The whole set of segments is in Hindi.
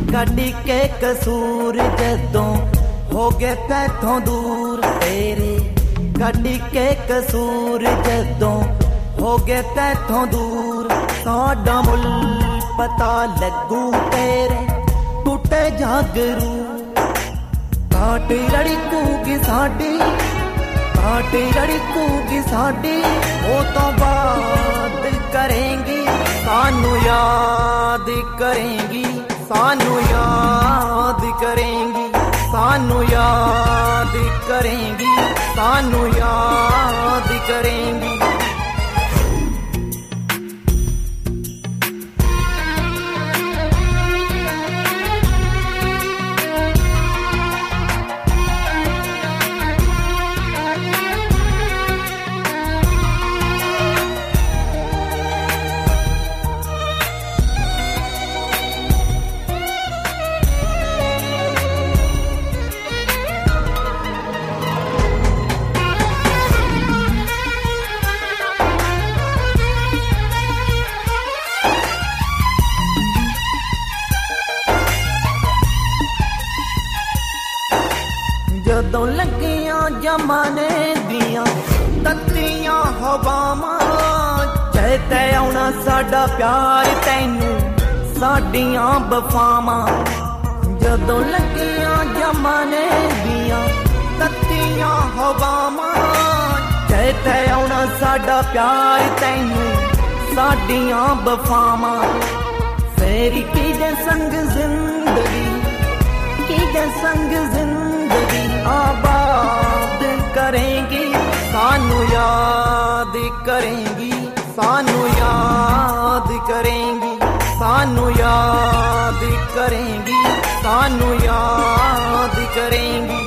कड़ी के कसूर जदों हो गए तैथों दूर तेरे, कड़ी के कसूर जदों हो गए तैथों दूर, साडा मुल पता लगू तेरे टूटे जागरू। काट लड़कूगी साडी, काट लड़कूगी साडी, वो तो बात करेंगी, सानू याद करेंगी, सानू याद करेंगी, सानू याद करेंगी, सानू याद करेंगी। जदों लगियां जमाने दियां तत्तियां हवावां, चेते आउणा साडा प्यार तैनू साडियां वफावां। जदों लगियां जमाने दियां तत्तियां हवावां, चेते आउणा साडा प्यार तैनू साडियां वफावां। फेरी किदे संग जिंदगी, किदे संग जिंदगी आबाद करेंगी, सानू याद करेंगी, सानू याद करेंगी, सानू याद करेंगी, सानू याद करेंगी।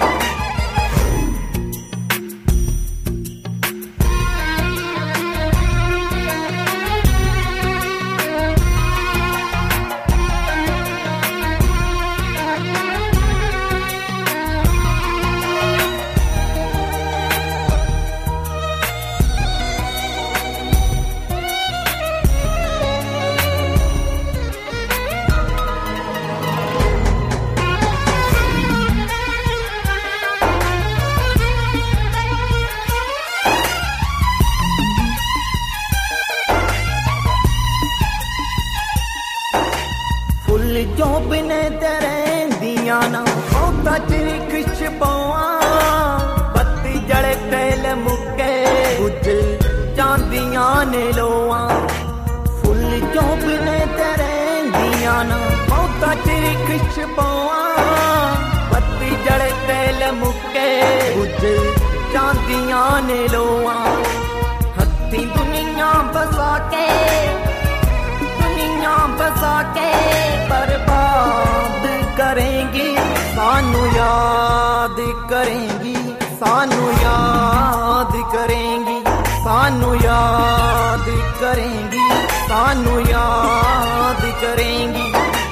जो बिने तेरे दिया ना औता चिरी कृष पवा, बत्ती जड़े तेल मुके बुझ चांदियां ने लोआ। फुल जो बिने तेरे दिया ना औता चिरी कृष पवा, बत्ती जड़े तेल मुके बुझ चांदियां ने लोआ। हत्ती दुनिया बसा के, दुनिया बसा के बर्बाद करेंगी, सानू याद करेंगी, सानू याद करेंगी, सानू याद करेंगी, सानू याद करेंगी।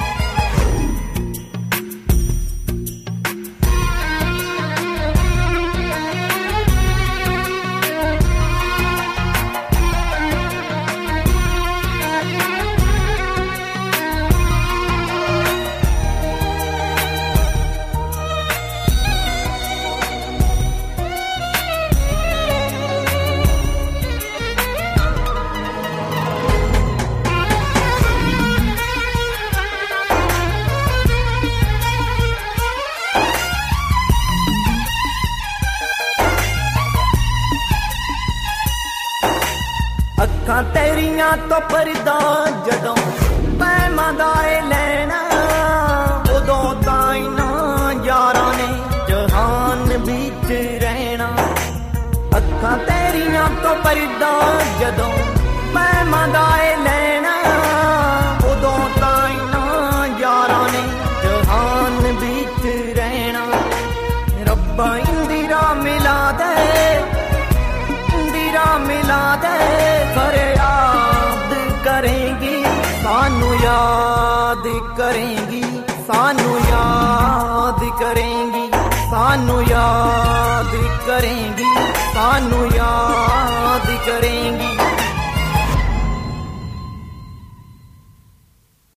अखां तेरियां तो परदा जदों मैं मदाए लैना, उदों ताई ना यारां ने जहान बिच रहना। अखां तेरियां तो परदा जदों मैं मदाए लैना, उदों ताई ना यारां ने जहान बिच रहना। रब्बा इंदिरा मिला दे, इंदिरा मिला दे, फरियाद करेंगी, सानू याद करेंगी, सानू याद करेंगी, सानू याद करेंगी, सानू याद करेंगी।